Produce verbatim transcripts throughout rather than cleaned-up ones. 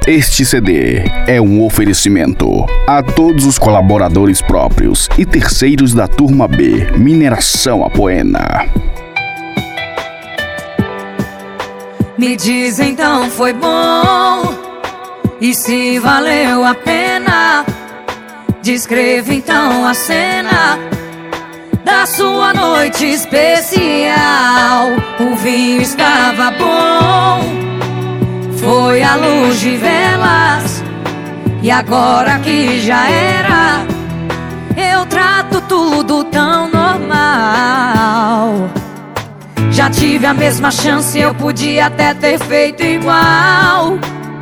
Este C D é um oferecimento a todos os colaboradores próprios e terceiros da Turma B, Mineração Apoena. Me diz então, foi bom? E se valeu a pena? Descreva então a cena da sua noite especial. O vinho estava bom, foi a luz de velas, e agora que já era, eu trato tudo tão normal. Já tive a mesma chance, eu podia até ter feito igual,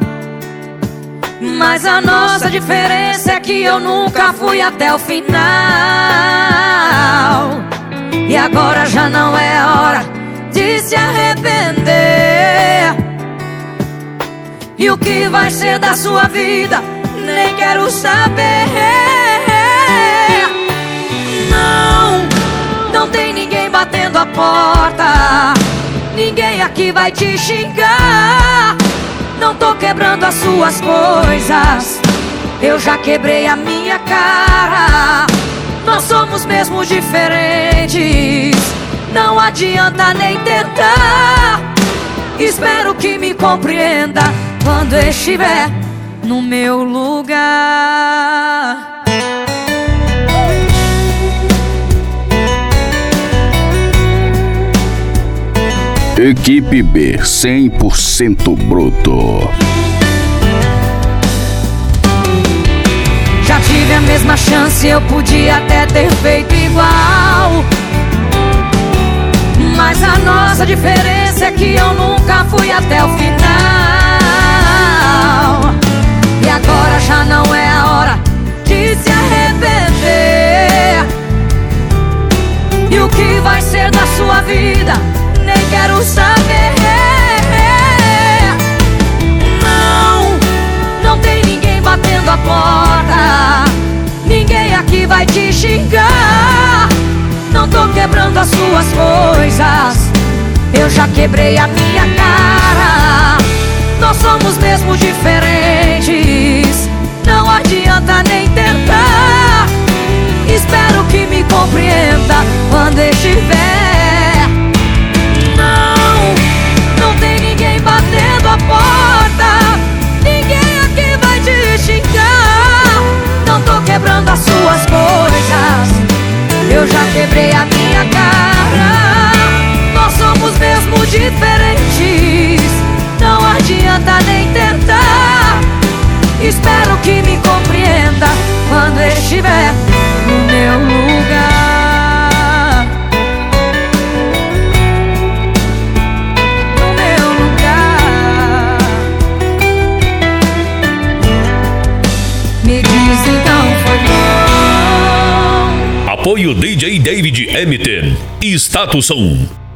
mas a nossa diferença é que eu nunca fui até o final. E agora já não é hora de se arrepender. E o que vai ser da sua vida, nem quero saber. Não, não tem ninguém batendo a porta, ninguém aqui vai te xingar. Não tô quebrando as suas coisas, eu já quebrei a minha cara. Nós somos mesmo diferentes, não adianta nem tentar. Espero que me compreenda quando estiver no meu lugar. Equipe B, cem por cento bruto. Já tive a mesma chance, eu podia até ter feito igual, mas a nossa diferença é que eu nunca fui até o final. E agora já não é a hora de se arrepender. E o que vai ser da sua vida, nem quero saber. Não, não tem ninguém batendo a porta, ninguém aqui vai te xingar. Não tô quebrando as suas coisas, eu já quebrei a minha cara. Nós somos mesmo diferentes, não adianta nem tentar. Espero que me compreenda quando estiver. Não, não tem ninguém batendo a porta, ninguém aqui vai te xingar. Não tô quebrando as suas coisas, eu já quebrei a minha cara. Nós somos mesmo diferentes, não adianta nem tentar. Espero que me compreenda quando estiver no meu lugar. No meu lugar. Me diz então, foi bom? Apoio D J David Emmiten e Status um.